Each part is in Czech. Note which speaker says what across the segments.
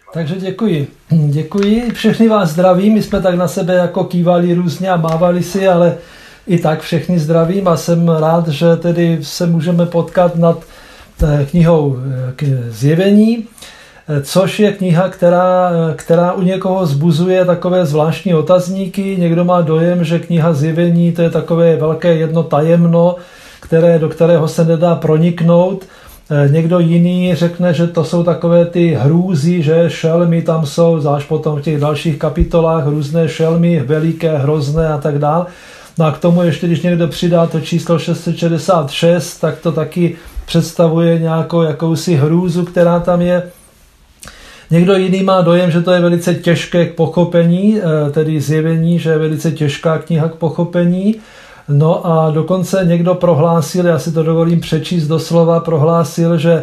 Speaker 1: Takže děkuji. Děkuji, všechny vás zdravím, my jsme tak na sebe jako kývali různě a mávali si, ale i tak všechny zdravím a jsem rád, že tedy se můžeme potkat nad knihou Zjevení, což je kniha, která u někoho vzbuzuje takové zvláštní otazníky. Někdo má dojem, že kniha Zjevení to je takové velké jedno tajemno, do kterého se nedá proniknout. Někdo jiný řekne, že to jsou takové ty hrůzy, že šelmy tam jsou, zvlášť potom v těch dalších kapitolách různé šelmy, veliké, hrozné a tak dále. No a k tomu ještě, když někdo přidá to číslo 666, tak to taky představuje nějakou jakousi hrůzu, která tam je. Někdo jiný má dojem, že to je velice těžké k pochopení, tedy Zjevení, že je velice těžká kniha k pochopení. No a dokonce někdo prohlásil, já si to dovolím přečíst doslova, prohlásil, že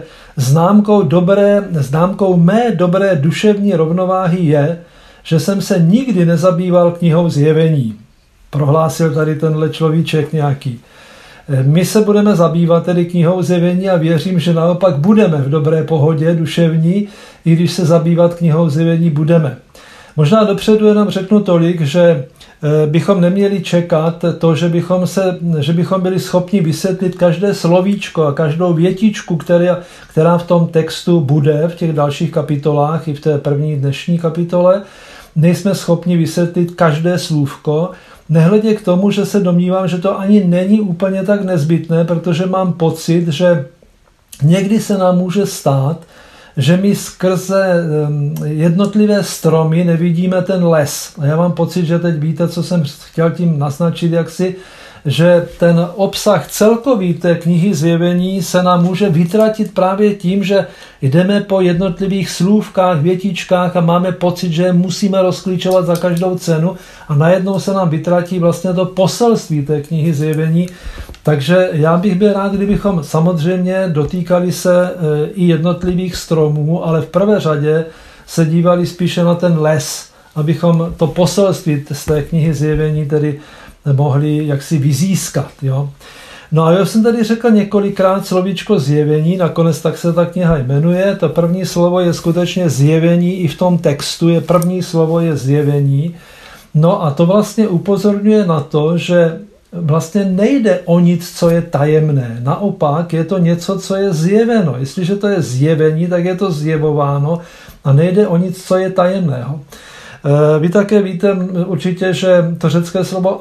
Speaker 1: známkou mé dobré duševní rovnováhy je, že jsem se nikdy nezabýval knihou Zjevení. Prohlásil tady tenhle človíček nějaký. My se budeme zabývat tedy knihou Zjevení a věřím, že naopak budeme v dobré pohodě duševní, i když se zabývat knihou Zjevení budeme. Možná dopředu jenom řeknu tolik, že bychom neměli čekat to, že bychom byli schopni vysvětlit každé slovíčko a každou větičku, která v tom textu bude v těch dalších kapitolách i v té první dnešní kapitole. Nejsme schopni vysvětlit každé slůvko, nehledě k tomu, že se domnívám, že to ani není úplně tak nezbytné, protože mám pocit, že někdy se nám může stát, že my skrze jednotlivé stromy nevidíme ten les. A já mám pocit, že teď víte, co jsem chtěl tím naznačit, že ten obsah celkový té knihy Zjevení se nám může vytratit právě tím, že jdeme po jednotlivých slůvkách, větičkách a máme pocit, že musíme rozklíčovat za každou cenu a najednou se nám vytratí vlastně to poselství té knihy Zjevení. Takže já bych byl rád, kdybychom samozřejmě dotýkali se i jednotlivých stromů, ale v prvé řadě se dívali spíše na ten les, abychom to poselství z té knihy Zjevení tedy mohli jaksi vyzískat. Jo? No a já jsem tady řekl několikrát slovíčko Zjevení, nakonec tak se ta kniha jmenuje. To první slovo je skutečně Zjevení, i v tom textu je první slovo je Zjevení. No a to vlastně upozorňuje na to, že vlastně nejde o nic, co je tajemné. Naopak je to něco, co je zjeveno. Jestliže to je zjevení, tak je to zjevováno a nejde o nic, co je tajemného. Vy také víte určitě, že to řecké slovo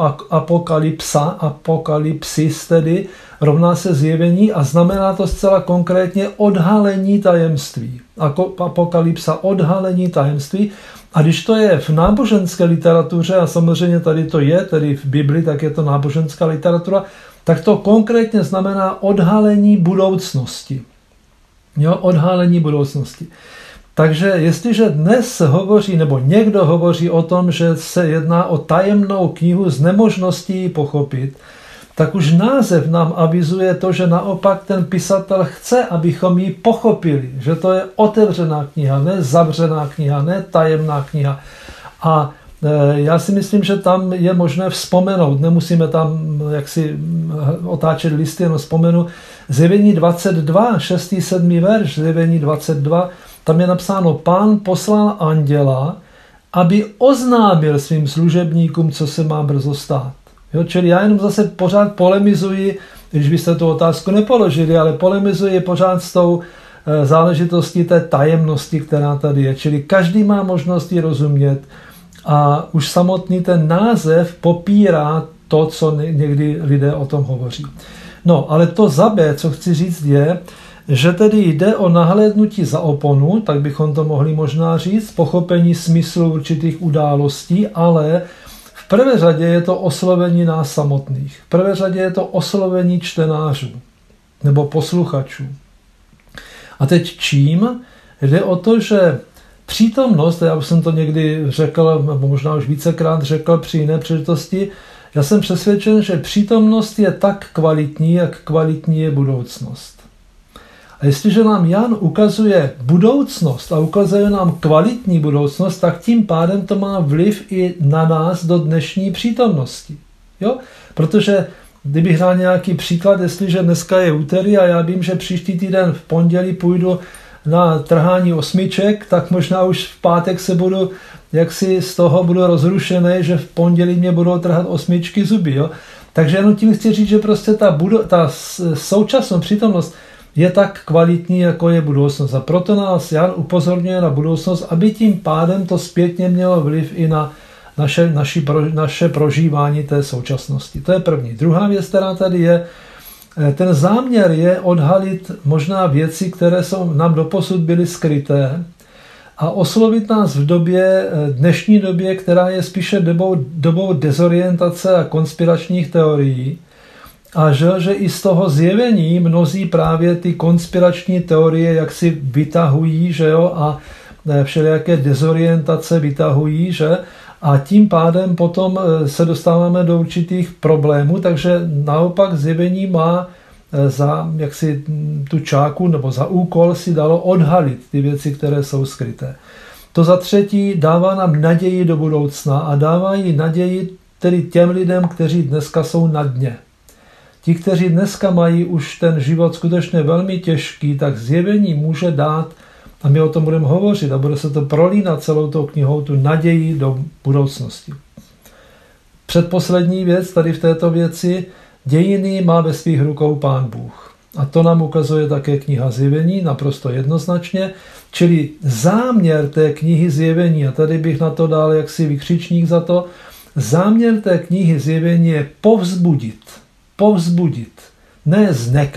Speaker 1: apokalypsis tedy rovná se zjevení a znamená to zcela konkrétně odhalení tajemství. Apokalypsa, odhalení tajemství. A když to je v náboženské literatuře, a samozřejmě tady to je, tedy v Bibli, tak je to náboženská literatura, tak to konkrétně znamená odhalení budoucnosti. Jo, odhalení budoucnosti. Takže jestliže dnes se hovoří, nebo někdo hovoří o tom, že se jedná o tajemnou knihu s nemožností pochopit, tak už název nám avizuje to, že naopak ten pisatel chce, abychom ji pochopili. Že to je otevřená kniha, ne zavřená kniha, ne tajemná kniha. A já si myslím, že tam je možné vzpomenout. Nemusíme tam jaksi otáčet listy, jenom vzpomenu. Zjevení 22, 6. 7. verš, Zjevení 22, tam je napsáno, Pán poslal anděla, aby oznámil svým služebníkům, co se má brzo stát. Jo, čili já jenom zase pořád polemizuji, když byste tu otázku nepoložili, ale polemizuji pořád s tou záležitostí té tajemnosti, která tady je. Čili každý má možnost ji rozumět a už samotný ten název popírá to, co někdy lidé o tom hovoří. No, ale to za B, co chci říct, je, že tedy jde o nahlédnutí za oponu, tak bychom to mohli možná říct, pochopení smyslu určitých událostí, ale v prvé řadě je to oslovení nás samotných. V prvé řadě je to oslovení čtenářů nebo posluchačů. A teď čím? Jde o to, že přítomnost, já už jsem to někdy řekl, nebo možná už vícekrát řekl při jiné příležitosti, já jsem přesvědčen, že přítomnost je tak kvalitní, jak kvalitní je budoucnost. A jestliže nám Jan ukazuje budoucnost a ukazuje nám kvalitní budoucnost, tak tím pádem to má vliv i na nás do dnešní přítomnosti. Jo? Protože kdybych dal nějaký příklad, jestliže dneska je úterý a já vím, že příští týden v pondělí půjdu na trhání osmiček, tak možná už v pátek se budu, jaksi z toho budu rozrušený, že v pondělí mě budou trhat osmičky zuby. Jo? Takže jenom tím chci říct, že prostě ta současná přítomnost je tak kvalitní, jako je budoucnost. A proto nás Jan upozorňuje na budoucnost, aby tím pádem to zpětně mělo vliv i na naše prožívání té současnosti. To je první. Druhá věc, která tady je, ten záměr je odhalit možná věci, které nám doposud byly skryté a oslovit nás v dnešní době, která je spíše dobou dezorientace a konspiračních teorií. A že i z toho zjevení mnozí právě ty konspirační teorie jak si vytahují, že jo, a všelijaké dezorientace vytahují, že? A tím pádem potom se dostáváme do určitých problémů, takže naopak zjevení má za jaksi tu čáku nebo za úkol si dalo odhalit ty věci, které jsou skryté. To za třetí dává nám naději do budoucna a dává jí naději tedy těm lidem, kteří dneska jsou na dně. Ti, kteří dneska mají už ten život skutečně velmi těžký, tak zjevení může dát, a my o tom budeme hovořit a bude se to prolínat celou tou knihou, tu naději do budoucnosti. Předposlední věc tady v této věci, dějiny má ve svých rukou Pán Bůh. A to nám ukazuje také kniha Zjevení naprosto jednoznačně, čili záměr té knihy Zjevení, a tady bych na to dal jaksi vykřičník za to, záměr té knihy Zjevení je povzbudit, ne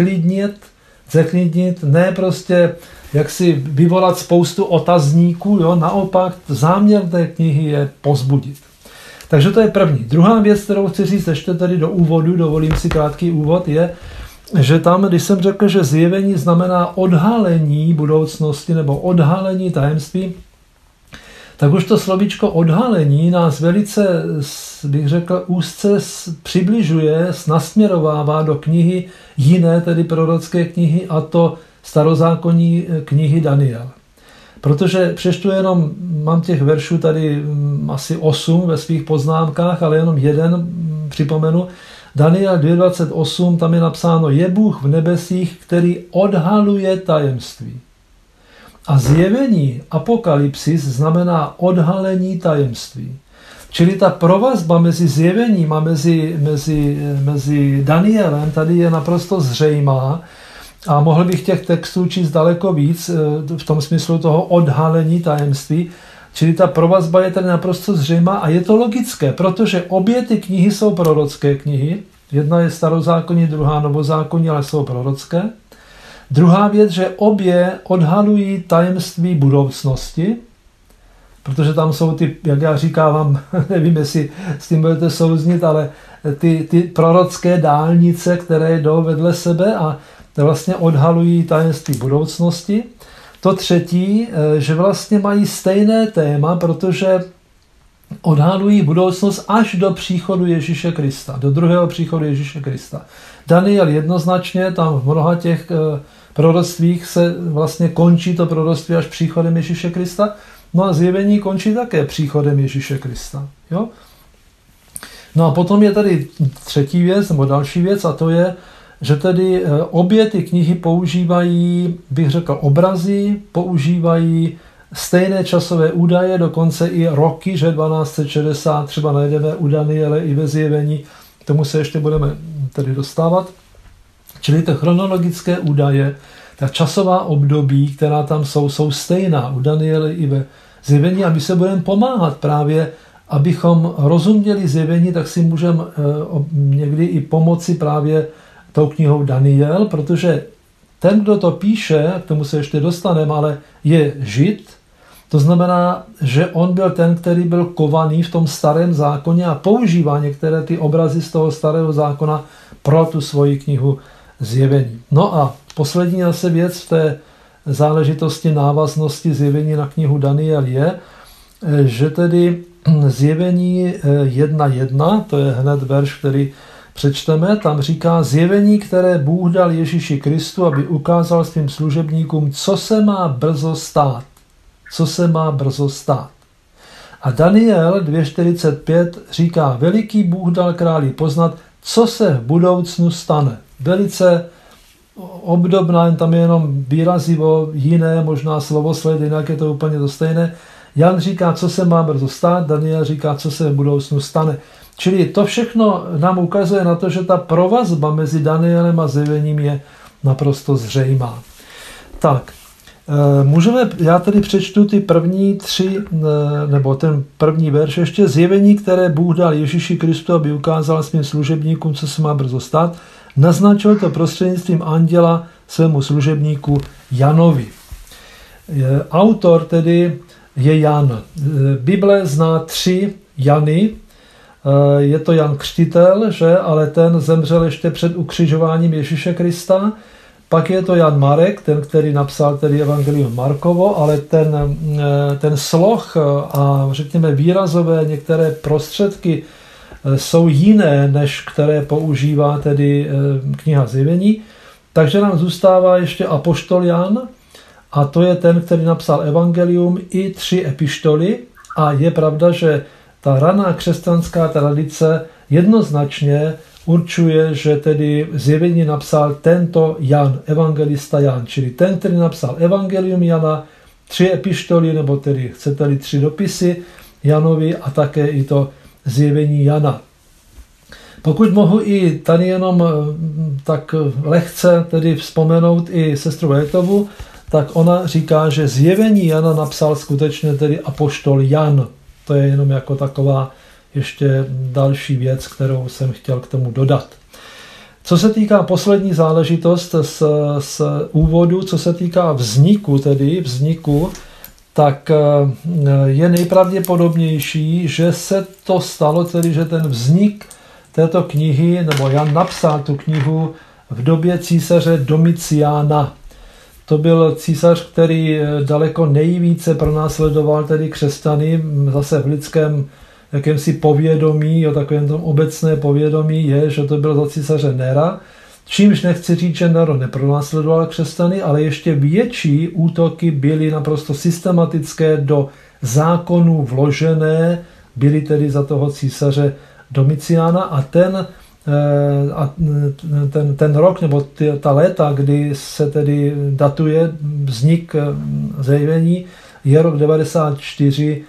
Speaker 1: zneklidnit, ne prostě jak si vyvolat spoustu otazníků, jo? Naopak záměr té knihy je povzbudit. Takže to je první. Druhá věc, kterou chci říct ještě tady do úvodu, dovolím si krátký úvod, je, že tam, když jsem řekl, že zjevení znamená odhalení budoucnosti nebo odhalení tajemství, tak už to slovíčko odhalení nás velice, bych řekl, úzce přibližuje, nasměrovává do knihy jiné, tedy prorocké knihy, a to starozákonní knihy Daniel. Protože přečtu jenom, mám těch veršů tady asi 8 ve svých poznámkách, ale jenom jeden připomenu. Daniel 2.28, tam je napsáno, je Bůh v nebesích, který odhaluje tajemství. A zjevení apokalypsis znamená odhalení tajemství. Čili ta provazba mezi zjevením a mezi Danielem tady je naprosto zřejmá a mohl bych těch textů číst daleko víc v tom smyslu toho odhalení tajemství. Čili ta provazba je tady naprosto zřejmá a je to logické, protože obě ty knihy jsou prorocké knihy. Jedna je starozákonní, druhá novozákonní, ale jsou prorocké. Druhá věc, že obě odhalují tajemství budoucnosti, protože tam jsou ty, jak já říkávám, nevím, jestli s tím budete souznit, ale ty prorocké dálnice, které jdou vedle sebe a vlastně odhalují tajemství budoucnosti. To třetí, že vlastně mají stejné téma, protože odhalují budoucnost až do příchodu Ježíše Krista, do druhého příchodu Ježíše Krista. Daniel jednoznačně, tam v mnoha těch proroctvích se vlastně končí to proroctví až příchodem Ježíše Krista, no a zjevení končí také příchodem Ježíše Krista. Jo? No a potom je tady třetí věc, nebo další věc, a to je, že tedy obě ty knihy používají, bych řekl, obrazy, používají stejné časové údaje, dokonce i roky, že 1260 třeba najdeme u Daniele i ve zjevení, k tomu se ještě budeme tedy dostávat. Čili ty chronologické údaje, ta časová období, která tam jsou stejná u Daniele i ve zjevení a my se budeme pomáhat právě, abychom rozuměli zjevení, tak si můžeme někdy i pomoci právě tou knihou Daniel, protože ten, kdo to píše, k tomu se ještě dostaneme, ale je Žid, to znamená, že on byl ten, který byl kovaný v tom starém zákoně a používá některé ty obrazy z toho starého zákona pro tu svoji knihu Zjevení. No a poslední zase věc v té záležitosti návaznosti zjevení na knihu Daniel je, že tedy Zjevení 1.1, to je hned verš, který přečteme, tam říká zjevení, které Bůh dal Ježíši Kristu, aby ukázal svým služebníkům, co se má brzo stát. Co se má brzo stát. A Daniel 2.45 říká, veliký Bůh dal králi poznat, co se v budoucnu stane. Velice obdobná, tam je jenom výrazivo jiné, možná slovosled, jinak je to úplně to stejné. Jan říká, co se má brzo stát, Daniel říká, co se v budoucnu stane. Čili to všechno nám ukazuje na to, že ta provazba mezi Danielem a zjevením je naprosto zřejmá. Tak, já tedy přečtu ty první 3, nebo ten první verš ještě. Zjevení, které Bůh dal Ježíši Kristu, aby ukázal svým služebníkům, co se má brzo stát, naznačil to prostřednictvím anděla svému služebníku Janovi. Autor tedy je Jan. Bible zná 3 Jany. Je to Jan Křtitel, že? Ale ten zemřel ještě před ukřižováním Ježíše Krista. Pak je to Jan Marek, ten, který napsal tedy Evangelium Markovo, ale ten sloh a řekněme výrazové některé prostředky jsou jiné, než které používá tedy kniha Zjevení. Takže nám zůstává ještě apoštol Jan, a to je ten, který napsal Evangelium i 3 epištoly. A je pravda, že ta raná křesťanská tradice jednoznačně určuje, že tedy Zjevení napsal tento Jan, evangelista Jan, čili ten, který napsal Evangelium Jana, 3 epištoly, nebo tedy chcete-li 3 dopisy Janovi a také i to Zjevení Jana. Pokud mohu i tady jenom tak lehce tedy vzpomenout i sestru Étovu, tak ona říká, že Zjevení Jana napsal skutečně tedy apoštol Jan. To je jenom jako taková ještě další věc, kterou jsem chtěl k tomu dodat. Co se týká poslední záležitost z úvodu, co se týká vzniku, tak je nejpravděpodobnější, že se to stalo tedy, že ten vznik této knihy, nebo Jan napsal tu knihu v době císaře Domiciána. To byl císař, který daleko nejvíce pronásledoval tedy křesťany, zase v lidském jakémsi povědomí, o takovém tom obecné povědomí je, že to byl za císaře Nera, čímž nechci říct, že Nero nepronásledoval křesťany, ale ještě větší útoky byly naprosto systematické do zákonů vložené, byly tedy za toho císaře Domiciána a ten rok, nebo ta léta, kdy se tedy datuje vznik Zjevení, je rok 94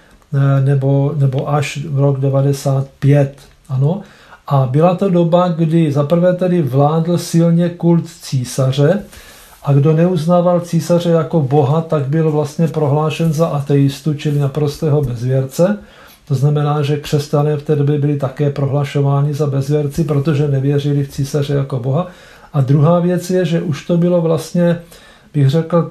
Speaker 1: nebo až rok 95. Ano? A byla to doba, kdy zaprvé tedy vládl silně kult císaře a kdo neuznával císaře jako boha, tak byl vlastně prohlášen za ateistu, čili naprostého bezvěrce. To znamená, že křesťané v té době byli také prohlašováni za bezvěrci, protože nevěřili v císaře jako boha. A druhá věc je, že už to bylo vlastně, bych řekl,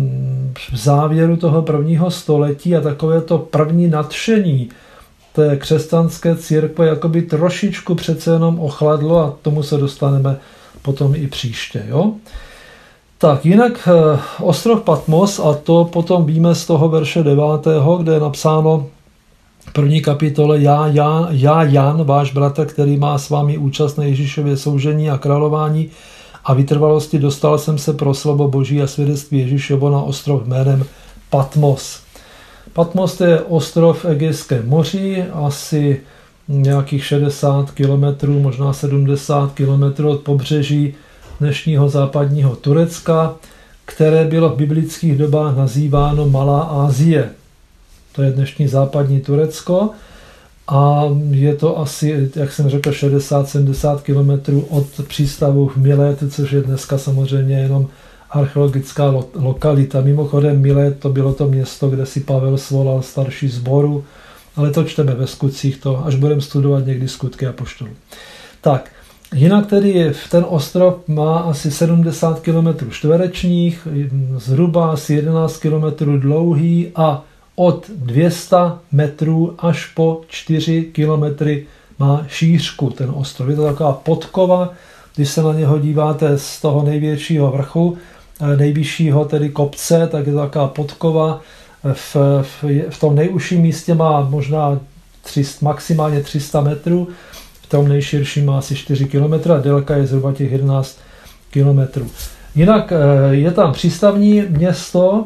Speaker 1: v závěru toho 1. století a takové to první nadšení té křesťanské církve jakoby trošičku přece jenom ochladlo a tomu se dostaneme potom i příště. Jo? Tak, jinak ostrov Patmos, a to potom víme z toho verše 9., kde je napsáno v 1. kapitole já Jan, váš bratr, který má s vámi účast na Ježíšově soužení a králování a vytrvalosti, dostal jsem se pro slovo Boží a svědectví Ježíšovo na ostrov jménem Patmos. Patmos je ostrov v Egejském moři, asi nějakých 60 kilometrů, možná 70 kilometrů od pobřeží dnešního západního Turecka, které bylo v biblických dobách nazýváno Malá Asie. To je dnešní západní Turecko a je to asi, jak jsem řekl, 60-70 kilometrů od přístavu v Milétu, což je dneska samozřejmě jenom archeologická lokalita. Mimochodem Milet, to bylo to město, kde si Pavel svolal starší sboru, ale to čteme ve skutcích, to až budeme studovat někdy skutky apoštolů. Tak, jinak tedy ten ostrov má asi 70 km čtverečních, zhruba asi 11 km dlouhý a od 200 metrů až po 4 kilometry má šířku ten ostrov. Je to taková podkova, když se na něho díváte z toho největšího vrchu, nejvyššího tedy kopce, tak je to taková podkova. V tom nejužším místě má možná maximálně 300 metrů, v tom nejširším má asi 4 km a délka je zhruba těch 11 km. Jinak je tam přístavní město,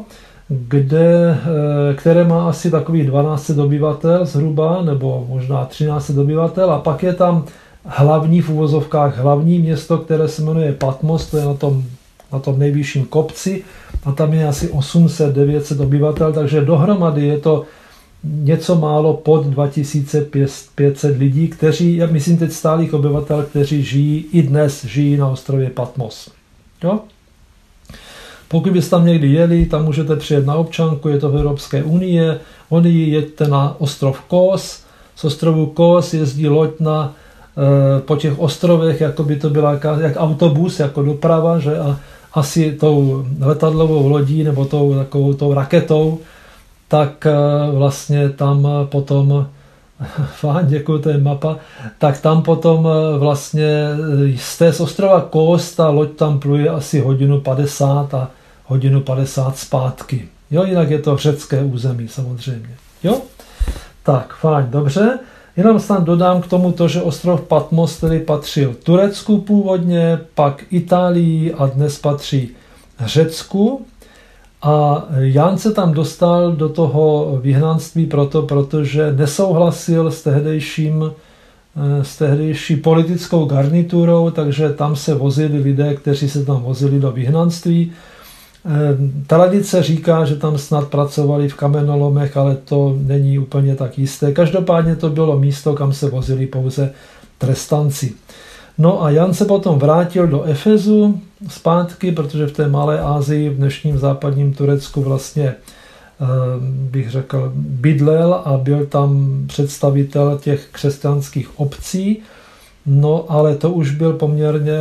Speaker 1: které má asi takových 1200 obyvatel zhruba, nebo možná 1300 obyvatel, a pak je tam hlavní, v uvozovkách hlavní město, které se jmenuje Patmos, to je na tom na tom nejvyšším kopci a tam je asi 800-900 obyvatel, takže dohromady je to něco málo pod 2500 lidí, kteří, já myslím teď stálých obyvatel, kteří žijí na ostrově Patmos. Jo? Pokud byste tam někdy jeli, tam můžete přijet na občanku, je to v Evropské unie, jeďte na ostrov Kos, z ostrovu Kos jezdí loď po těch ostrovech, jako by to byla jak autobus, jako doprava, že? A asi tou letadlovou lodí nebo tou raketou, tak vlastně tam potom, děkuji, to je mapa, tak tam potom vlastně z ostrova Kos ta loď tam pluje asi 1:50 a 1:50 zpátky. Jo, jinak je to řecké území samozřejmě. Jo? Tak, fajn, dobře. Jenom snad dodám k tomu to, že ostrov Patmos tedy patřil Turecku původně, pak Itálii a dnes patří Řecku. A Jan se tam dostal do toho vyhnanství protože nesouhlasil s tehdejší politickou garniturou, takže tam se vozili lidé, kteří se tam vozili do vyhnanství. Tradice říká, že tam snad pracovali v kamenolomech, ale to není úplně tak jisté. Každopádně to bylo místo, kam se vozili pouze trestanci. No a Jan se potom vrátil do Efezu zpátky, protože v té Malé Asii, v dnešním západním Turecku vlastně, bych řekl, bydlel a byl tam představitel těch křesťanských obcí. No ale to už byl poměrně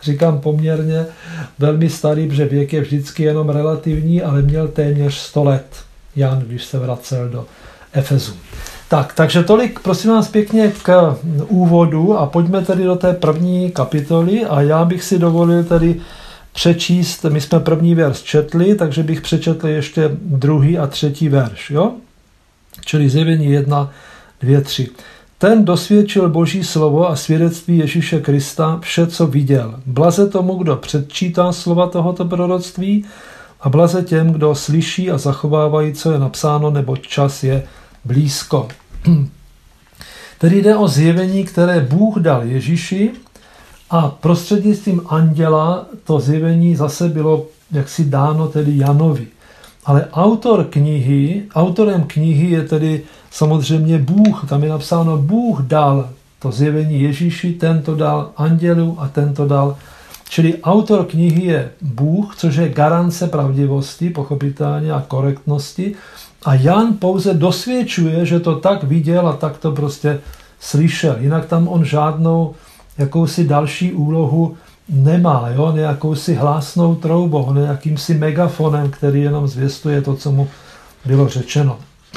Speaker 1: velmi starý, protože věk je vždycky jenom relativní, ale měl téměř 100 let Jan, když se vracel do Efezu. Takže tolik, prosím vás pěkně, k úvodu a pojďme tedy do té první kapitoly a já bych si dovolil tedy přečíst, my jsme první verš četli, takže bych přečetl ještě druhý a třetí verš, jo? Čili Zjevení 1, 2, 3. Ten dosvědčil Boží slovo a svědectví Ježíše Krista vše, co viděl. Blaze tomu, kdo předčítá slova tohoto proroctví a blaze těm, kdo slyší a zachovávají, co je napsáno, nebo čas je blízko. Tedy jde o zjevení, které Bůh dal Ježíši a prostřednictvím anděla to zjevení zase bylo jaksi dáno tedy Janovi. Ale autorem knihy je tedy samozřejmě Bůh. Tam je napsáno, Bůh dal to zjevení Ježíši, ten to dal andělu a ten to dal. Čili autor knihy je Bůh, což je garance pravdivosti, pochopitelně a korektnosti. A Jan pouze dosvědčuje, že to tak viděl a tak to prostě slyšel. Jinak tam on žádnou jakousi další úlohu nemá, jo? Nějakousi hlásnou troubou, nějakýmsi megafonem, který jenom zvěstuje to, co mu bylo řečeno.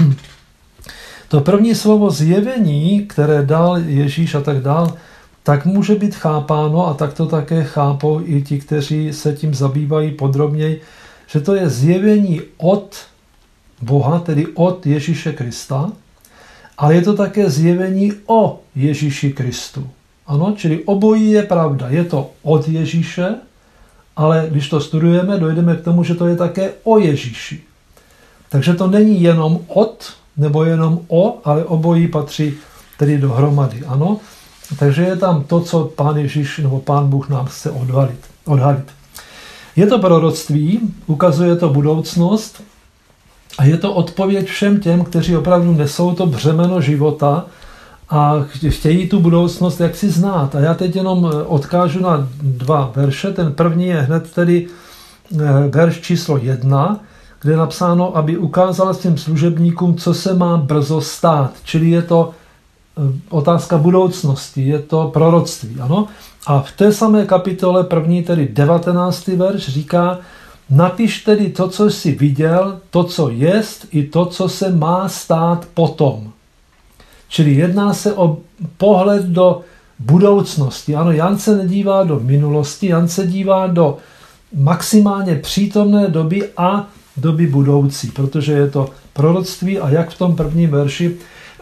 Speaker 1: To první slovo zjevení, které dal Ježíš a tak dál, tak může být chápáno, a tak to také chápou i ti, kteří se tím zabývají podrobněji, že to je zjevení od Boha, tedy od Ježíše Krista, ale je to také zjevení o Ježíši Kristu. Ano, čili obojí je pravda. Je to od Ježíše, ale když to studujeme, dojdeme k tomu, že to je také o Ježíši. Takže to není jenom od, nebo jenom o, ale obojí patří tedy dohromady. Ano? Takže je tam to, co Pán Ježíš nebo Pán Bůh nám chce odhalit. Je to proroctví, ukazuje to budoucnost a je to odpověď všem těm, kteří opravdu nesou to břemeno života a chtějí tu budoucnost jaksi znát. A já teď jenom odkážu na 2 verše. Ten první je hned tedy verš číslo 1, kde je napsáno, aby ukázal svým služebníkům, co se má brzo stát. Čili je to otázka budoucnosti, je to proroctví. Ano? A v té samé kapitole první, tedy 19. verš, říká, napiš tedy to, co jsi viděl, to, co jest, i to, co se má stát potom. Čili jedná se o pohled do budoucnosti. Ano, Jan se nedívá do minulosti, Jan se dívá do maximálně přítomné doby a doby budoucí, protože je to proroctví a jak v tom prvním verši,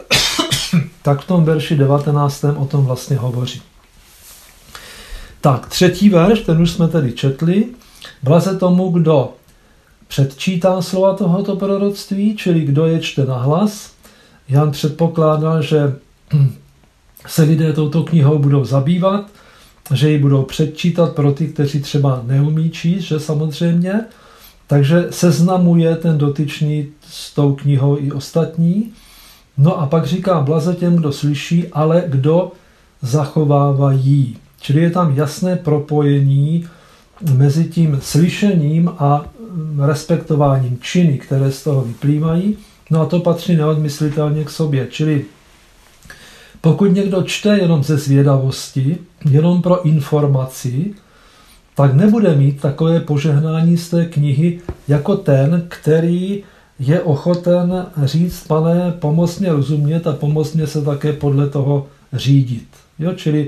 Speaker 1: tak v tom verši 19. o tom vlastně hovoří. Tak, 3. verš, ten už jsme tedy četli. Blaze tomu, kdo předčítá slova tohoto proroctví, čili kdo je čte na hlas. Jan předpokládal, že se lidé touto knihou budou zabývat, že ji budou předčítat pro ty, kteří třeba neumí číst, že samozřejmě. Takže seznamuje ten dotyčný s tou knihou i ostatní. No a pak říká blaze těm, kdo slyší, ale kdo zachovávají. Čili je tam jasné propojení mezi tím slyšením a respektováním činy, které z toho vyplývají. No a to patří neodmyslitelně k sobě. Čili pokud někdo čte jenom ze zvědavosti, jenom pro informaci, tak nebude mít takové požehnání z té knihy jako ten, který je ochoten říct, Pane, pomoz mě rozumět a pomoz mě se také podle toho řídit. Jo? Čili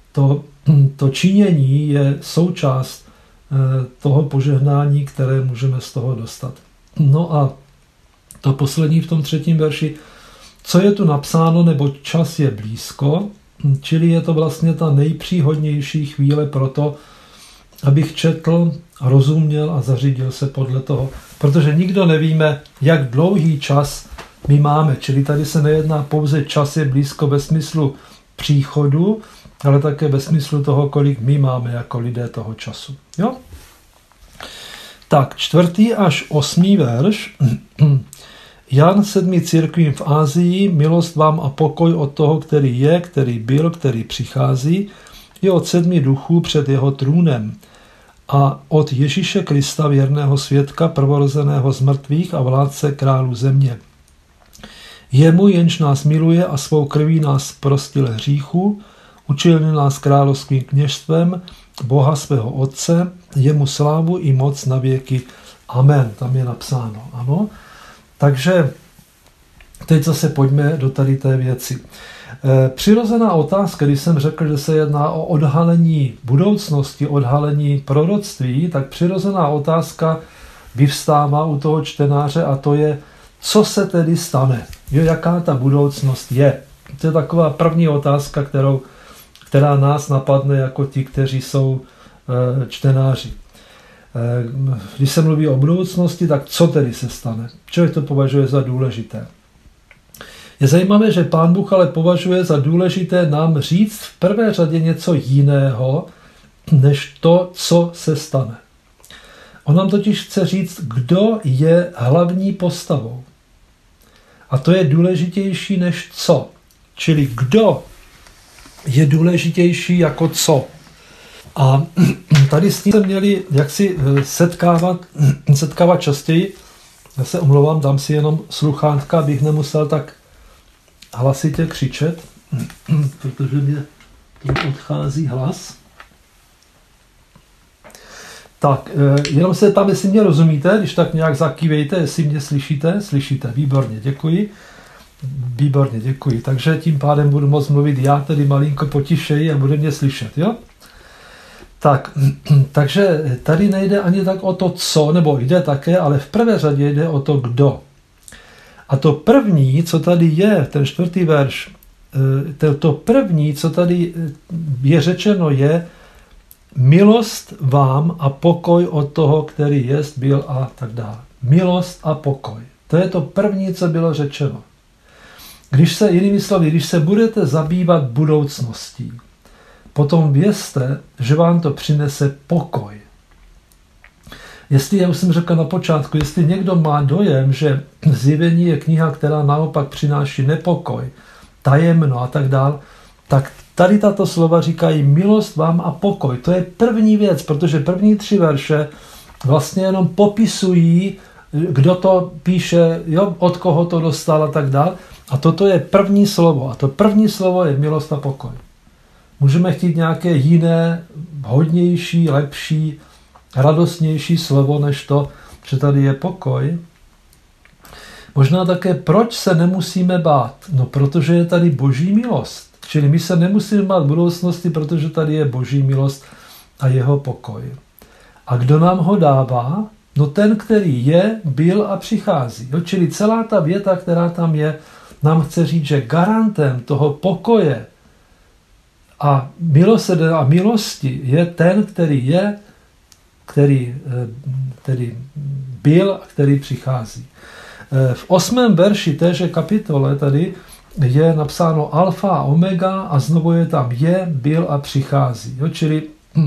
Speaker 1: to činění je součást toho požehnání, které můžeme z toho dostat. No a to poslední v tom 3. verši, co je tu napsáno, nebo čas je blízko, čili je to vlastně ta nejpříhodnější chvíle pro to, abych četl, rozuměl a zařídil se podle toho. Protože nikdo nevíme, jak dlouhý čas my máme. Čili tady se nejedná pouze čas je blízko ve smyslu příchodu, ale také ve smyslu toho, kolik my máme jako lidé toho času. Jo? Tak, 4. až 8. verš. Jan 7. církvím v Asii, milost vám a pokoj od toho, který je, který byl, který přichází, i od 7 duchů před jeho trůnem a od Ježíše Krista, věrného svědka, prvorozeného z mrtvých a vládce králů země. Jemu, jenž nás miluje a svou krví nás prostil hříchu, učinil nás královským kněžstvem, Boha svého Otce, jemu slávu i moc na věky. Amen. Tam je napsáno. Ano. Takže teď zase pojďme do tady té věci. Přirozená otázka, když jsem řekl, že se jedná o odhalení budoucnosti, odhalení proroctví, tak přirozená otázka vyvstává u toho čtenáře a to je, co se tedy stane? Jo, jaká ta budoucnost je? To je taková první otázka, která nás napadne jako ti, kteří jsou čtenáři. Když se mluví o budoucnosti, tak co tedy se stane? Člověk to považuje za důležité. Je zajímavé, že Pán Bůh ale považuje za důležité nám říct v prvé řadě něco jiného, než to, co se stane. On nám totiž chce říct, kdo je hlavní postavou. A to je důležitější než co. Čili kdo je důležitější jako co. A tady s tím se měli jaksi setkávat častěji. Já se omlouvám, dám si jenom sluchátka, abych nemusel tak hlasitě křičet, protože mě tu odchází hlas. Tak, jenom se tam, jestli mě rozumíte, když tak nějak zakývejte, jestli mě slyšíte. Slyšíte, výborně, děkuji. Výborně, děkuji. Takže tím pádem budu moct mluvit já, tedy malinko potišeji a bude mě slyšet, jo? Tak, takže tady nejde ani tak o to, co, nebo jde také, ale v prvé řadě jde o to, kdo. A to první, co tady je, ten 4. verš, to první, co tady je řečeno, je milost vám a pokoj od toho, který jest, byl a tak dále. Milost a pokoj. To je to první, co bylo řečeno. Jinými slovy, když se budete zabývat budoucností, potom vězte, že vám to přinese pokoj. Jestli, já už jsem řekl na počátku, jestli někdo má dojem, že Zjevení je kniha, která naopak přináší nepokoj, tajemno a tak dál, tak tady tato slova říkají milost vám a pokoj. To je první věc, protože první 3 verše vlastně jenom popisují, kdo to píše, jo, od koho to dostal a tak dál. A toto je první slovo. A to první slovo je milost a pokoj. Můžeme chtít nějaké jiné, hodnější, lepší, radostnější slovo, než to, že tady je pokoj. Možná také, proč se nemusíme bát? No, protože je tady boží milost. Čili my se nemusíme bát budoucnosti, protože tady je boží milost a jeho pokoj. A kdo nám ho dává? No ten, který je, byl a přichází. Jo, čili celá ta věta, která tam je, nám chce říct, že garantem toho pokoje a milosti je ten, který je, který byl a který přichází. V 8. verši téže kapitole tady je napsáno alfa a omega a znovu je tam je, byl a přichází. Jo? Čili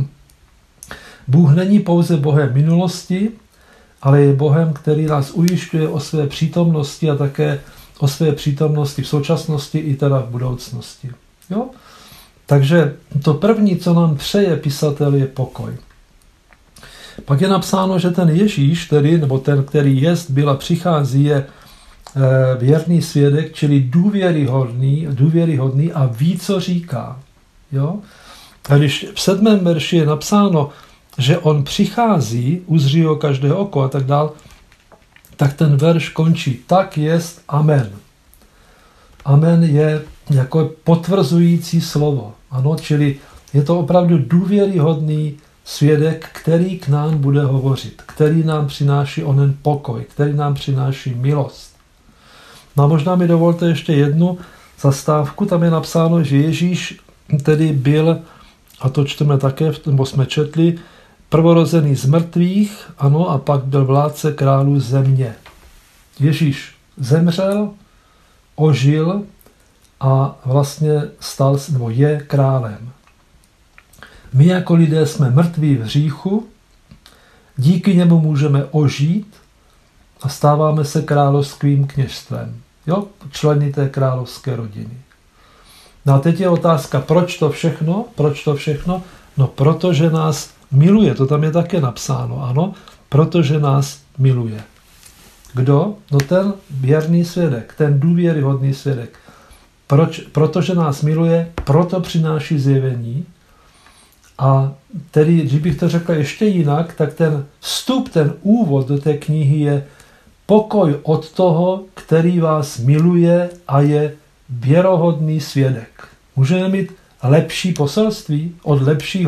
Speaker 1: Bůh není pouze Bohem minulosti, ale je Bohem, který nás ujišťuje o své přítomnosti a také o své přítomnosti v současnosti i teda v budoucnosti. Jo? Takže to první, co nám přeje pisatel, je pokoj. Pak je napsáno, že ten Ježíš, nebo ten, který jest, byl a přichází, je věrný svědek, čili důvěryhodný a ví, co říká. Jo? A když v 7. verši je napsáno, že on přichází, uzří ho každé oko a tak dál, tak ten verš končí. Tak jest amen. Amen je jako potvrzující slovo. Ano, čili je to opravdu důvěryhodný svědek, který k nám bude hovořit, který nám přináší onen pokoj, který nám přináší milost. No a možná mi dovolte ještě jednu zastávku. Tam je napsáno, že Ježíš tedy byl, a to čteme také, nebo jsme četli, prvorozený z mrtvých, ano, a pak byl vládce králů země. Ježíš zemřel, ožil a vlastně stal, nebo je králem. My jako lidé jsme mrtví v hříchu, díky němu můžeme ožít a stáváme se královským kněžstvem. Jo? Členy té královské rodiny. No a teď je otázka, proč to všechno? Proč to všechno? No protože nás miluje, to tam je také napsáno, ano, protože nás miluje. Kdo? No ten věrný svědek, ten důvěryhodný svědek. Proč? Protože nás miluje, proto přináší zjevení. A tedy, když bych to řekl ještě jinak, tak ten vstup, ten úvod do té knihy je pokoj od toho, který vás miluje a je věrohodný svědek. Můžeme mít lepší poselství od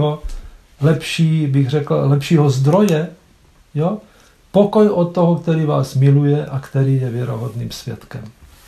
Speaker 1: lepšího zdroje, jo? Pokoj od toho, který vás miluje a který je věrohodným svědkem.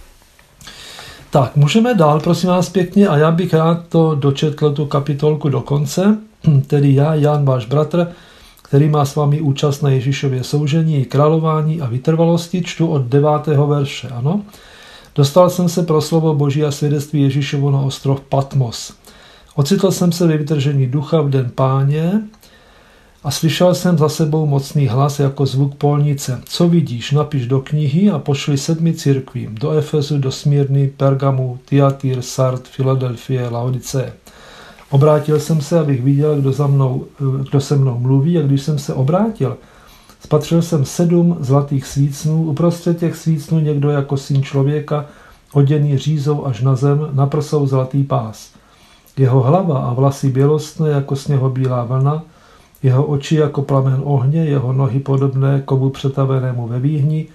Speaker 1: Tak, můžeme dál, prosím vás pěkně, a já bych rád to dočetl, tu kapitolku do konce, tedy já, Jan, váš bratr, který má s vámi účast na Ježíšově soužení, králování a vytrvalosti, čtu od 9. verše, ano. Dostal jsem se pro slovo Boží a svědectví Ježíšovo na ostrov Patmos. Ocitl jsem se ve vytržení ducha v den Páně a slyšel jsem za sebou mocný hlas jako zvuk polnice. Co vidíš, napiš do knihy a pošli 7 církvím, do Efezu, do Smírny, Pergamu, Tyatýr, Sard, Filadelfie, Laodice. Obrátil jsem se, abych viděl, kdo se mnou mluví, a když jsem se obrátil, spatřil jsem 7 zlatých svícnů, uprostřed těch svícnů někdo jako syn člověka, oděný řízou až na zem, na prsou zlatý pás. Jeho hlava a vlasy bělostné jako sněhobílá vlna, jeho oči jako plamen ohně, jeho nohy podobné kovu přetavenému ve výhni,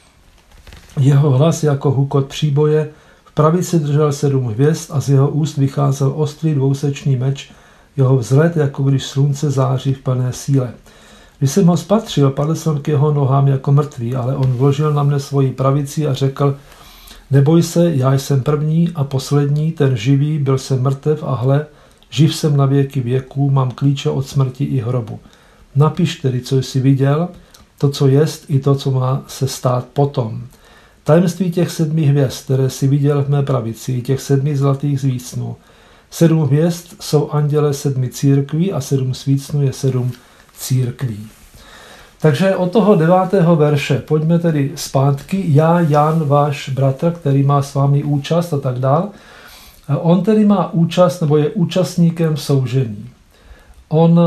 Speaker 1: jeho hlas jako hukot příboje, v pravici držel 7 hvězd a z jeho úst vycházel ostrý dvousečný meč, jeho vzhled jako když slunce září v plné síle. Když jsem ho spatřil, padl jsem k jeho nohám jako mrtvý, ale on vložil na mne svoji pravici a řekl: Neboj se, já jsem první a poslední, ten živý, byl jsem mrtev a hle, živ jsem na věky věků, mám klíče od smrti i hrobu. Napiš tedy, co jsi viděl, to, co jest, i to, co má se stát potom. Tajemství těch 7 hvězd, které jsi viděl v mé pravici, těch 7 zlatých svícnů. 7 hvězd jsou anděle 7 církví a 7 svícnů je 7 církví. Takže od toho 9. verše pojďme tedy zpátky. Já, Jan, váš bratr, který má s vámi účast a tak dál. On tedy má účast, nebo je účastníkem soužení. On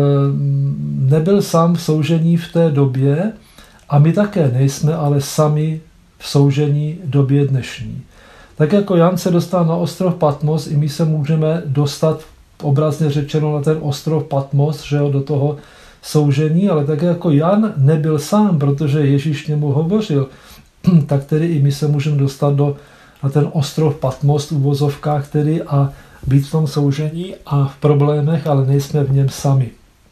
Speaker 1: nebyl sám v soužení v té době a my také nejsme, ale sami v soužení době dnešní. Tak jako Jan se dostal na ostrov Patmos, i my se můžeme dostat, obrazně řečeno, na ten ostrov Patmos, že jo, do toho soužení, ale tak jako Jan nebyl sám, protože Ježíš němu hovořil, tak tedy i my se můžeme dostat na ten ostrov Patmos v uvozovkách tedy a být v tom soužení a v problémech, ale nejsme v něm sami.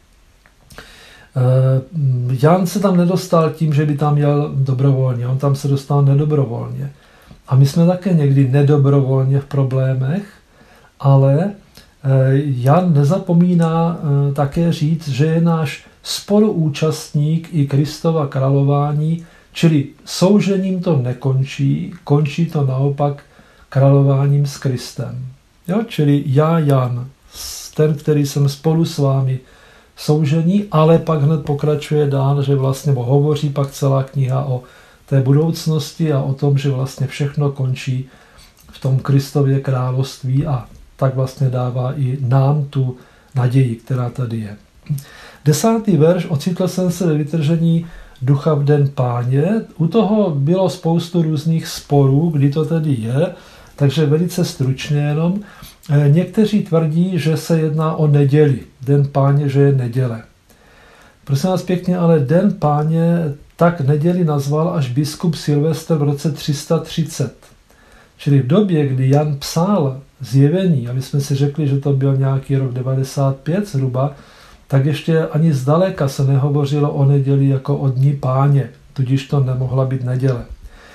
Speaker 1: Jan se tam nedostal tím, že by tam jel dobrovolně, on tam se dostal nedobrovolně. A my jsme také někdy nedobrovolně v problémech, ale Jan nezapomíná také říct, že je náš spoluúčastník i Kristova králování, čili soužením to nekončí, končí to naopak králováním s Kristem. Jo? Čili já, Jan, ten, který jsem spolu s vámi soužení, ale pak hned pokračuje dál, že vlastně hovoří pak celá kniha o té budoucnosti a o tom, že vlastně všechno končí v tom Kristově království a tak vlastně dává i nám tu naději, která tady je. 10. verš, ocitl jsem se ve vytržení ducha v den Páně. U toho bylo spoustu různých sporů, kdy to tedy je, takže velice stručně jenom. Někteří tvrdí, že se jedná o neděli. Den Páně, že je neděle. Prosím vás pěkně, ale den Páně tak neděli nazval až biskup Silvestr v roce 330. Čili v době, kdy Jan psal Zjevení, a my jsme si řekli, že to byl nějaký rok 95 zhruba, tak ještě ani zdaleka se nehovořilo o neděli jako o dní Páně, tudíž to nemohla být neděle.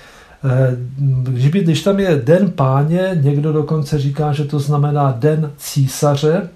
Speaker 1: Když tam je den Páně, někdo dokonce říká, že to znamená den císaře.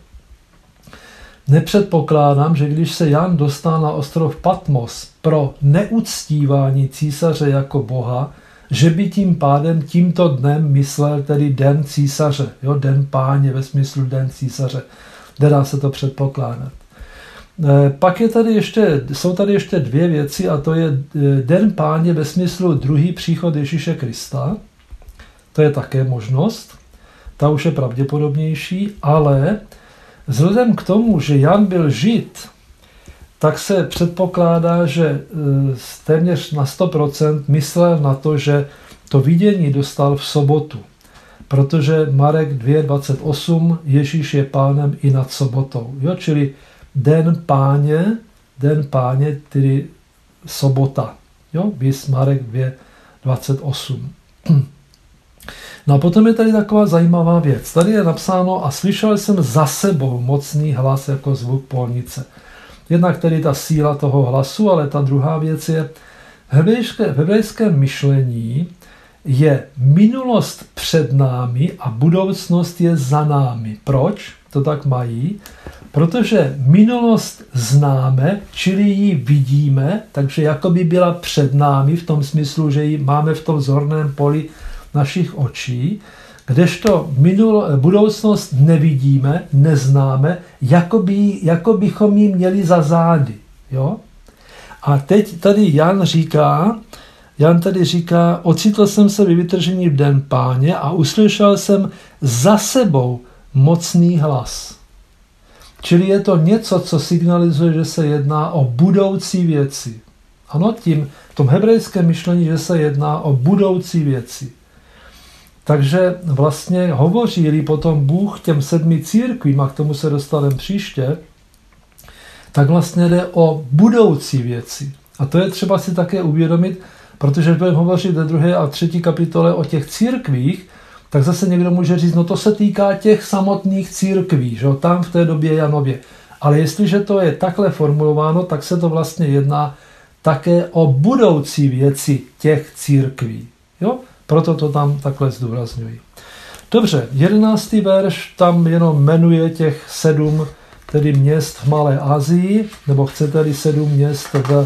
Speaker 1: Nepředpokládám, že když se Jan dostal na ostrov Patmos pro neuctívání císaře jako boha, že by tím pádem tímto dnem myslel tedy den císaře, jo, den Páně ve smyslu den císaře. Nedá se to předpokládat. Pak jsou tady ještě dvě věci a to je den Páně ve smyslu druhý příchod Ježíše Krista. To je také možnost, ta už je pravděpodobnější, ale vzhledem k tomu, že Jan byl Žid, tak se předpokládá, že téměř na 100% myslel na to, že to vidění dostal v sobotu. Protože Marek 2.28, Ježíš je pánem i nad sobotou. Jo? Čili den Páně, tedy sobota. Jo? Vis Marek 2.28. No a potom je tady taková zajímavá věc. Tady je napsáno a slyšel jsem za sebou mocný hlas jako zvuk polnice. Jednak tedy ta síla toho hlasu, ale ta druhá věc je, v hebrejském myšlení je minulost před námi a budoucnost je za námi. Proč to tak mají? Protože minulost známe, čili ji vidíme, takže jako by byla před námi v tom smyslu, že ji máme v tom zorném poli našich očí, kdežto budoucnost nevidíme, neznáme, jako bychom ji měli za zády. Jo? A teď tady Jan tady říká, ocitl jsem se ve vytržení v den Páně a uslyšel jsem za sebou mocný hlas. Čili je to něco, co signalizuje, že se jedná o budoucí věci. Ano, v tom hebrejském myšlení, že se jedná o budoucí věci. Takže vlastně hovoří-li potom Bůh těm 7 církvím, a k tomu se dostaneme příště, tak vlastně jde o budoucí věci. A to je třeba si také uvědomit, protože budeme hovořit ve 2. a 3. kapitole o těch církvích, tak zase někdo může říct, no to se týká těch samotných církví, že? Tam v té době Janově. Ale jestliže to je takhle formulováno, tak se to vlastně jedná také o budoucí věci těch církví. Jo? Proto to tam takhle zdůrazňuji. Dobře, 11. verš tam jenom jmenuje těch 7 tedy měst v Malé Asii, nebo chcete-li 7 měst v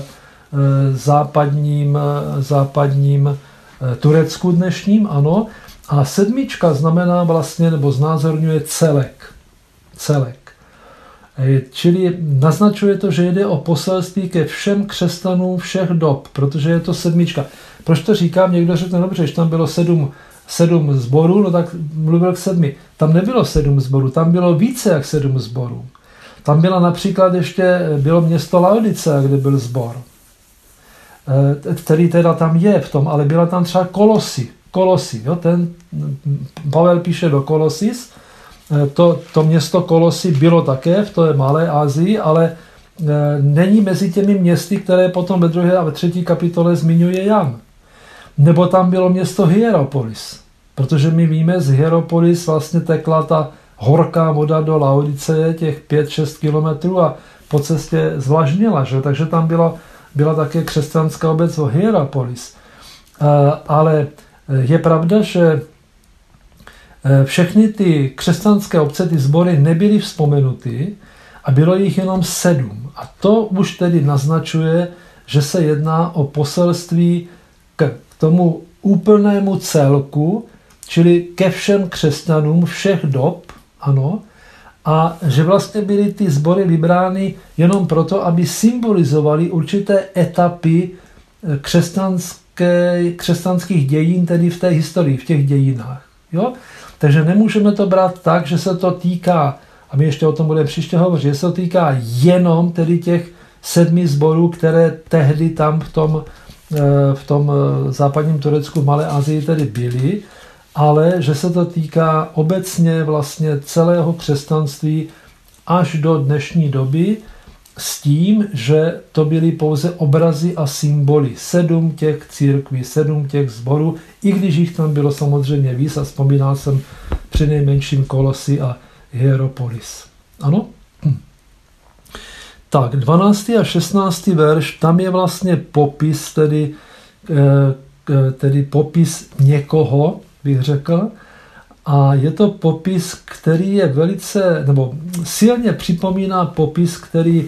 Speaker 1: západním Turecku dnešním, ano. A 7 znamená vlastně, nebo znázorňuje celek. Čili naznačuje to, že jde o poselství ke všem křesťanům všech dob, protože je to 7. Proč to říkám? Někdo řekne, dobře, když tam bylo 7 sborů, no tak mluvil k 7. Tam nebylo 7 sborů, tam bylo více jak 7 sborů. Tam byla například bylo město Laodicea, kde byl sbor, který teda tam je v tom, ale byla tam třeba Kolosy. Jo? Pavel píše do Kolosis, to město Kolosy bylo také v té Malé Asii, ale není mezi těmi městy, které potom ve 2. a ve 3. kapitole zmiňuje Jan. Nebo tam bylo město Hieropolis, protože my víme, z Hieropolis vlastně tekla ta horká voda do Laodiceje, těch 5-6 kilometrů a po cestě zvlažnila, že? Takže tam byla také křesťanská obec v Hieropolis. Ale je pravda, že všechny ty křesťanské obce, ty sbory nebyly vzpomenuty a bylo jich jenom 7. A to už tedy naznačuje, že se jedná o poselství k tomu úplnému celku, čili ke všem křesťanům všech dob, ano, a že vlastně byly ty sbory vybrány jenom proto, aby symbolizovaly určité etapy křesťanských dějin, tedy v té historii, v těch dějinách. Jo? Takže nemůžeme to brát tak, že se to týká, a my ještě o tom budeme příště hovořit, že se to týká jenom tedy těch 7 sborů, které tehdy tam v tom západním Turecku, v Malé Asii tedy byly, ale že se to týká obecně vlastně celého křesťanství až do dnešní doby s tím, že to byly pouze obrazy a symboly. 7 těch církví, 7 těch sborů, i když jich tam bylo samozřejmě víc a vzpomínal jsem přinejmenším Kolosy a Hieropolis. Ano? Tak, 12. a 16. verš, tam je vlastně popis, tedy popis někoho, bych řekl, a je to popis, který je velice, nebo silně připomíná popis, který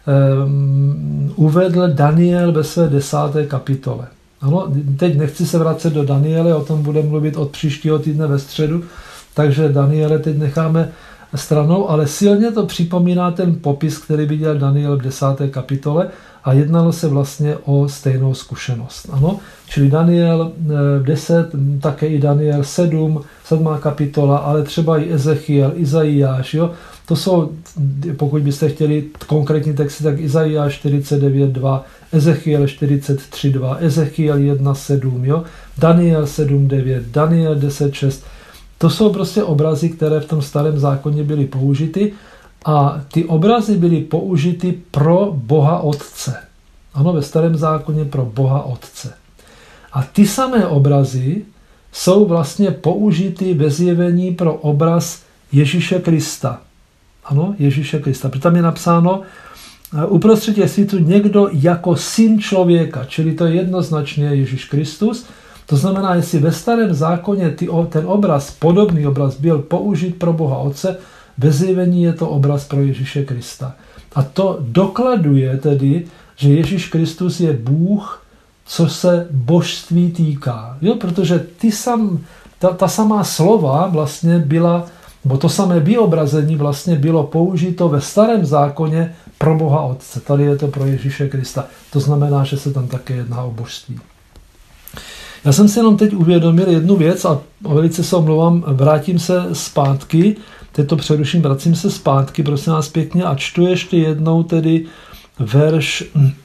Speaker 1: uvedl Daniel ve své 10. kapitole. Ano, teď nechci se vracet do Daniele, o tom budeme mluvit od příštího týdne ve středu, takže Daniele teď necháme stranou, ale silně to připomíná ten popis, který viděl Daniel v 10. kapitole a jednalo se vlastně o stejnou zkušenost. Ano? Čili Daniel 10, také i Daniel 7 kapitola, ale třeba i Ezechiel, Izajáš. Jo? To jsou, pokud byste chtěli konkrétní texty, tak Izajáš 49.2, Ezechiel 43.2, Ezechiel 1.7, jo? Daniel 7.9, Daniel 10.6. To jsou prostě obrazy, které v tom starém zákoně byly použity a ty obrazy byly použity pro Boha Otce. Ano, ve starém zákoně pro Boha Otce. A ty samé obrazy jsou vlastně použity ve zjevení pro obraz Ježíše Krista. Ano, Ježíše Krista. Protože tam je napsáno, uprostřed je světu někdo jako syn člověka, čili to je jednoznačně Ježíš Kristus. To znamená, jestli ve starém zákoně ten obraz, podobný obraz, byl použit pro Boha Otce, ve zjevení je to obraz pro Ježíše Krista. A to dokladuje tedy, že Ježíš Kristus je Bůh, co se božství týká. Jo, protože ta samá slova vlastně byla, nebo to samé vyobrazení vlastně bylo použito ve starém zákoně pro Boha Otce. Tady je to pro Ježíše Krista. To znamená, že se tam také jedná o božství. Já jsem si jenom teď uvědomil jednu věc a velice se omlouvám, vrátím se zpátky, teď to přeruším, vracím se zpátky, prosím vás pěkně, a čtu ještě jednou tedy verš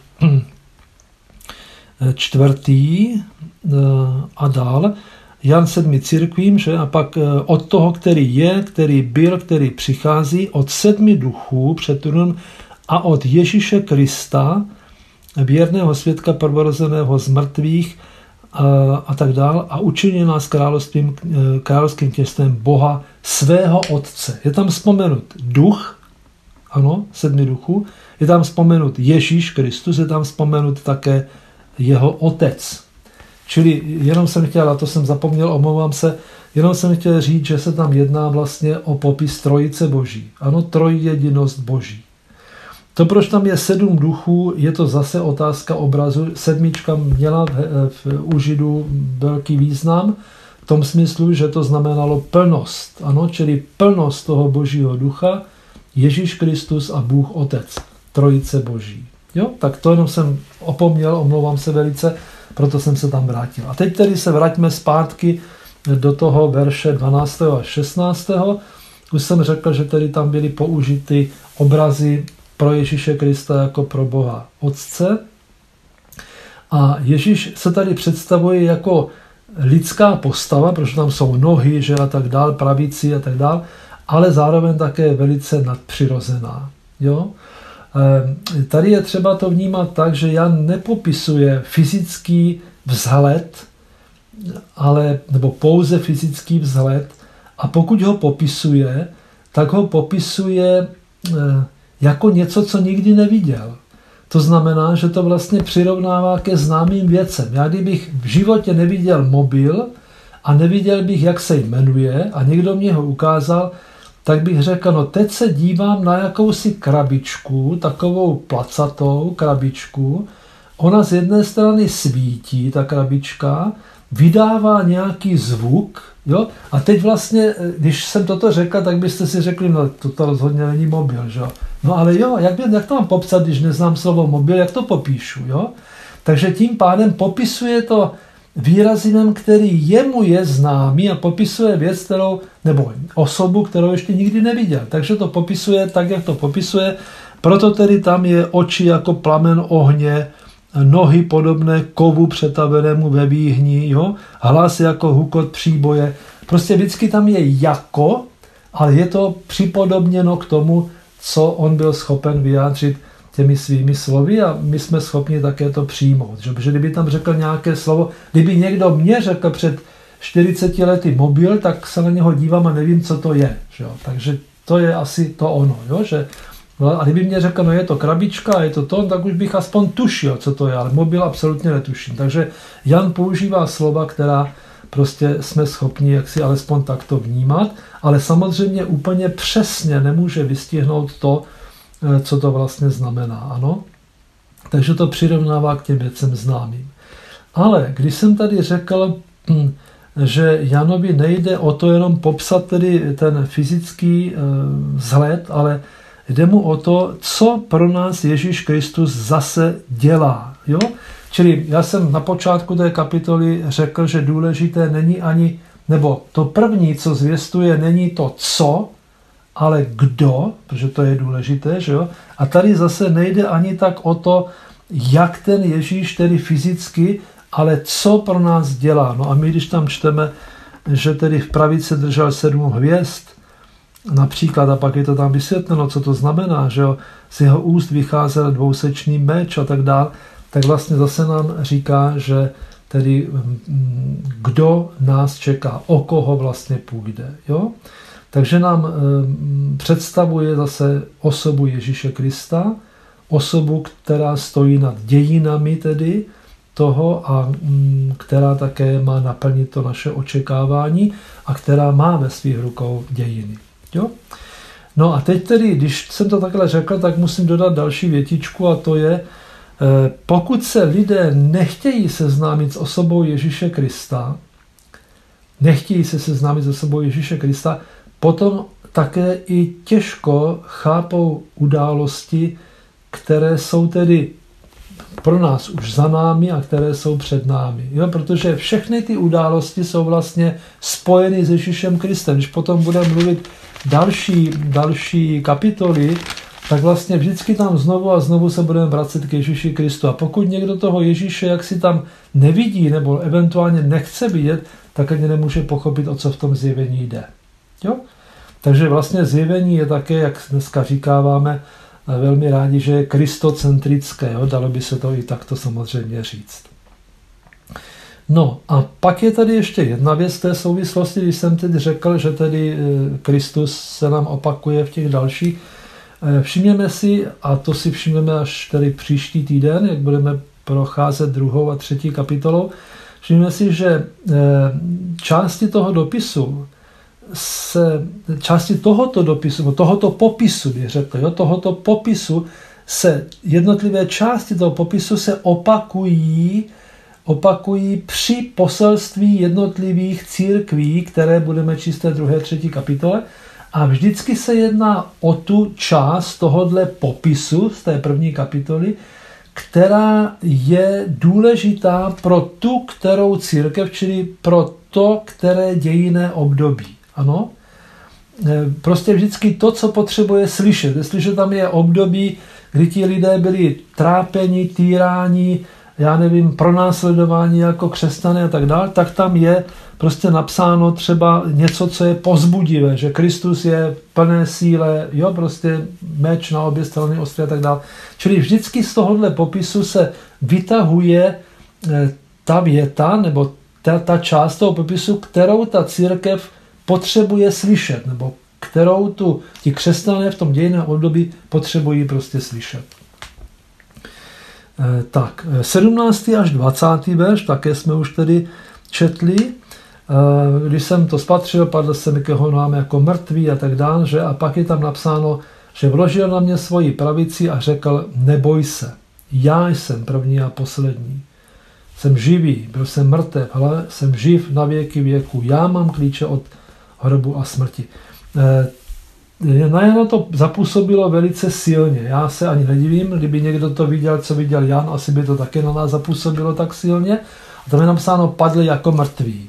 Speaker 1: 4. a dál. Jan 7 církvím, že? A pak od toho, který je, který byl, který přichází, od 7 duchů před trůnem a od Ježíše Krista, věrného svědka prvorozeného z mrtvých, a tak dál, a učinil nás královským těstem Boha svého Otce. Je tam vzpomenut duch, ano, 7 duchů, je tam vzpomenut Ježíš Kristus, je tam vzpomenut také jeho Otec. Čili jenom jsem chtěl, a to jsem zapomněl, omlouvám se, jenom jsem chtěl říct, že se tam jedná vlastně o popis trojice Boží. Ano, trojjedinost Boží. To, proč tam je 7 duchů, je to zase otázka obrazu. 7 měla u Židů velký význam v tom smyslu, že to znamenalo plnost. Ano, čili plnost toho Božího ducha, Ježíš Kristus a Bůh Otec, trojice Boží. Jo? Tak to jenom jsem opomněl, omlouvám se velice, proto jsem se tam vrátil. A teď tedy se vraťme zpátky do toho verše 12. a 16. Už jsem řekl, že tedy tam byly použity obrazy pro Ježíše Krista jako pro Boha Otce. A Ježíš se tady představuje jako lidská postava, protože tam jsou nohy, že a tak dál, pravici a tak dál, ale zároveň také velice nadpřirozená. Jo? Tady je třeba to vnímat tak, že Jan nepopisuje fyzický vzhled, nebo pouze fyzický vzhled, a pokud ho popisuje, tak ho popisuje jako něco, co nikdy neviděl. To znamená, že to vlastně přirovnává ke známým věcem. Já kdybych v životě neviděl mobil a neviděl bych, jak se jmenuje, a někdo mě ho ukázal, tak bych řekl, no teď se dívám na jakousi krabičku, takovou placatou krabičku. Ona z jedné strany svítí, ta krabička, vydává nějaký zvuk, jo? A teď vlastně, když jsem toto řekl, tak byste si řekli, no to rozhodně není mobil, že jo? No ale jo, jak to mám popsat, když neznám slovo mobil, jak to popíšu, jo? Takže tím pádem popisuje to výrazivem, který jemu je známý a popisuje věc, nebo osobu, kterou ještě nikdy neviděl. Takže to popisuje tak, jak to popisuje. Proto tedy tam je oči jako plamen ohně, nohy podobné kovu přetavenému ve výhni, jo? Hlas jako hukot příboje. Prostě vždycky tam je jako, ale je to připodobněno k tomu, co on byl schopen vyjádřit těmi svými slovy a my jsme schopni také to přijmout. Že kdyby tam řekl nějaké slovo, kdyby někdo mě řekl před 40 lety mobil, tak se na něho dívám a nevím, co to je. Že? Takže to je asi to ono. Jo? Že, a kdyby mě řekl, no je to krabička a je to to, tak už bych aspoň tušil, co to je, ale mobil absolutně netuším. Takže Jan používá slova, která prostě jsme schopni jaksi alespoň takto vnímat, ale samozřejmě úplně přesně nemůže vystihnout to, co to vlastně znamená, ano? Takže to přirovnává k těm věcem známým. Ale když jsem tady řekl, že Janovi nejde o to jenom popsat tedy ten fyzický vzhled, ale jde mu o to, co pro nás Ježíš Kristus zase dělá. Jo? Čili já jsem na počátku té kapitoly řekl, že důležité není ani, nebo to první, co zvěstuje, není to co, ale kdo, protože to je důležité, že jo? A tady zase nejde ani tak o to, jak ten Ježíš tedy fyzicky, ale co pro nás dělá. No a my, když tam čteme, že tedy v pravici držel 7 hvězd, například, a pak je to tam vysvětleno, co to znamená, že jo? Z jeho úst vycházel dvousečný meč a tak dále, tak vlastně zase nám říká, že tedy kdo nás čeká, o koho vlastně půjde, jo? Takže nám představuje zase osobu Ježíše Krista, osobu, která stojí nad dějinami tedy toho a která také má naplnit to naše očekávání a která má ve svých rukou dějiny. Jo? No a teď tedy, když jsem to takhle řekl, tak musím dodat další větičku a to je, pokud se lidé nechtějí seznámit s osobou Ježíše Krista, potom také i těžko chápou události, které jsou tedy pro nás už za námi a které jsou před námi. Jo? Protože všechny ty události jsou vlastně spojeny s Ježíšem Kristem. Když potom budeme mluvit další kapitoly, tak vlastně vždycky tam znovu a znovu se budeme vracet k Ježíši Kristu. A pokud někdo toho Ježíše jaksi tam nevidí nebo eventuálně nechce vidět, tak ani nemůže pochopit, o co v tom zjevení jde. Jo? Takže vlastně zjevení je také, jak dneska říkáváme, velmi rádi, že je kristocentrické. Jo? Dalo by se to i takto samozřejmě říct. No a pak je tady ještě jedna věc v té souvislosti, když jsem teď řekl, že tedy Kristus se nám opakuje v těch dalších. Všimněme si, a to si všimneme až tedy příští týden, jak budeme procházet 2. a 3. kapitolou, všimněme si, že části tohoto popisu, bych řekl, jo, tohoto popisu se jednotlivé části toho popisu se opakují při poselství jednotlivých církví, které budeme číst v té 2. a 3. kapitole. A vždycky se jedná o tu část tohodle popisu z té 1. kapitoly, která je důležitá pro tu, kterou církev, čili pro to, které dějinné období. Ano? Prostě vždycky to, co potřebuje slyšet. Jestliže tam je období, kdy ti lidé byli trápeni, týráni, já nevím, pronásledování jako křesťané a tak dále, tak tam je prostě napsáno třeba něco, co je povzbudivé, že Kristus je v plné síle, jo, prostě meč na obě strany ostrý a tak dále. Čili vždycky z tohohle popisu se vytahuje ta věta, nebo ta část toho popisu, kterou ta církev potřebuje slyšet, nebo kterou ti křesťané v tom dějinném období potřebují prostě slyšet. Tak, 17. až 20. verš, také jsme už tedy četli. Když jsem to spatřil, padl jsem k jeho nám jako mrtvý a tak dále, že? A pak je tam napsáno, že vložil na mě svoji pravici a řekl, neboj se, já jsem první a poslední. jsem živý, byl jsem mrtev, ale jsem živ na věky věku. Já mám klíče od hrobu a smrti. Na Jana to zapůsobilo velice silně. Já se ani nedivím, kdyby někdo to viděl, co viděl Jan, asi by to také na nás zapůsobilo tak silně. A tam je napsáno, padli jako mrtví.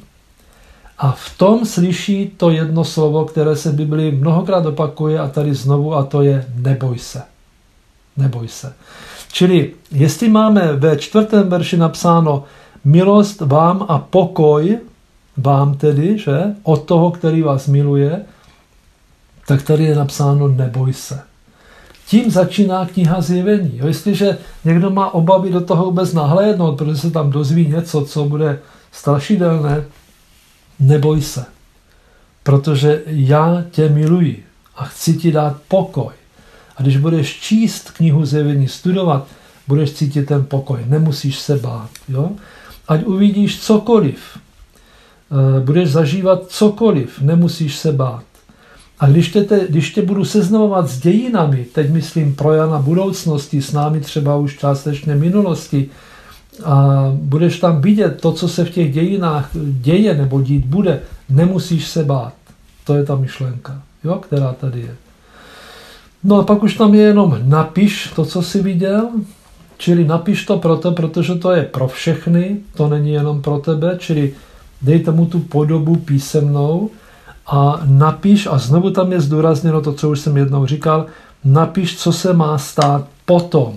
Speaker 1: A v tom slyší to jedno slovo, které se v Biblii mnohokrát opakuje a tady znovu, a to je neboj se. Neboj se. Čili jestli máme ve 4. verši napsáno milost vám a pokoj vám tedy, že, od toho, který vás miluje, tak tady je napsáno neboj se. Tím začíná kniha Zjevení. Jestliže někdo má obavy do toho vůbec nahlédnout, protože se tam dozví něco, co bude strašidelné, neboj se. Protože já tě miluji a chci ti dát pokoj. A když budeš číst knihu Zjevení, studovat, budeš cítit ten pokoj. Nemusíš se bát. Jo? Ať uvidíš cokoliv, budeš zažívat cokoliv, nemusíš se bát. A když tě budu seznamovat s dějinami, teď myslím pro Jana budoucnosti, s námi třeba už částečně minulosti, a budeš tam vidět to, co se v těch dějinách děje nebo dít bude, nemusíš se bát. To je ta myšlenka, jo, která tady je. No a pak už tam je jenom napiš to, co jsi viděl, čili napiš to protože to je pro všechny, to není jenom pro tebe, čili dej tomu tu podobu písemnou a napiš, a znovu tam je zdůrazněno to, co už jsem jednou říkal, napiš, co se má stát potom.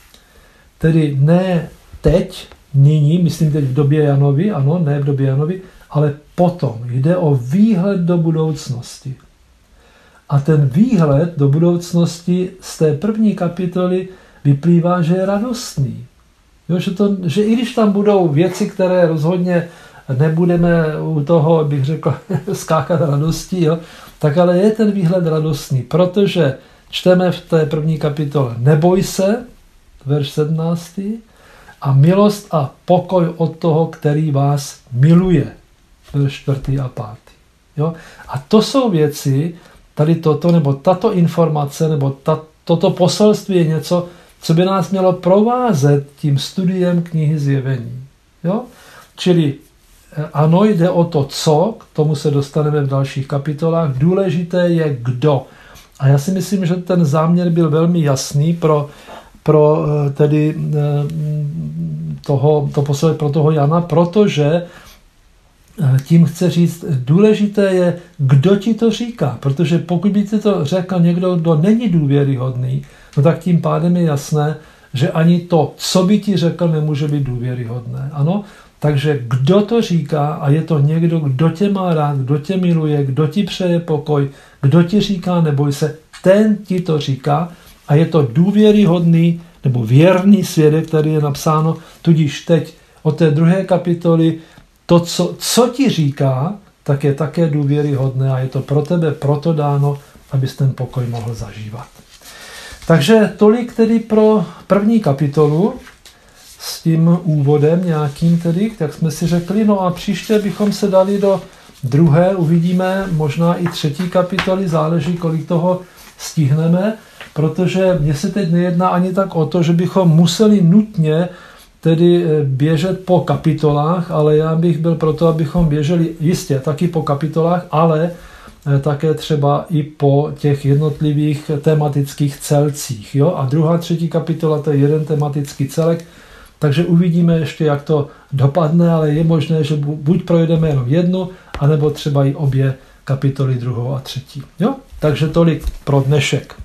Speaker 1: Tedy ne teď, nyní, myslím teď v době Janovi, ano, ne v době Janovi, ale potom. Jde o výhled do budoucnosti. A ten výhled do budoucnosti z té první kapitoly vyplývá, že je radostný. Jo, že i když tam budou věci, které rozhodně nebudeme u toho, bych řekl, skákat radostí, jo, tak ale je ten výhled radostný, protože čteme v té první kapitole neboj se, verš 17, a milost a pokoj od toho, který vás miluje, verš 4. a 5. Jo? A to jsou věci, tady toto, nebo tato informace, nebo toto poselství je něco, co by nás mělo provázet tím studiem knihy Zjevení. Jo? Čili ano, jde o to, co, k tomu se dostaneme v dalších kapitolách, důležité je kdo. A já si myslím, že ten záměr byl velmi jasný pro tedy to poselství pro toho Jana, protože tím chce říct, důležité je, kdo ti to říká. Protože pokud by ti to řekl někdo, kdo není důvěryhodný, no tak tím pádem je jasné, že ani to, co by ti řekl, nemůže být důvěryhodné. Ano? Takže kdo to říká, a je to někdo, kdo tě má rád, kdo tě miluje, kdo ti přeje pokoj, kdo ti říká neboj se, ten ti to říká a je to důvěryhodný nebo věrný svědek, který je napsáno, tudíž teď od té 2. kapitoly to, co ti říká, tak je také důvěryhodné a je to pro tebe proto dáno, abys ten pokoj mohl zažívat. Takže tolik tedy pro první kapitolu s tím úvodem nějakým tedy, jak jsme si řekli. No a příště bychom se dali do 2. uvidíme možná i 3. kapitoly, záleží, kolik toho stihneme, protože mně se teď nejedná ani tak o to, že bychom museli nutně tedy běžet po kapitolách, ale já bych byl proto, abychom běželi jistě taky po kapitolách, ale také třeba i po těch jednotlivých tematických celcích. Jo? A 2. a 3. kapitola to je jeden tematický celek, takže uvidíme ještě, jak to dopadne, ale je možné, že buď projedeme jenom jednu, anebo třeba i obě kapitoly 2. a 3. Jo? Takže tolik pro dnešek.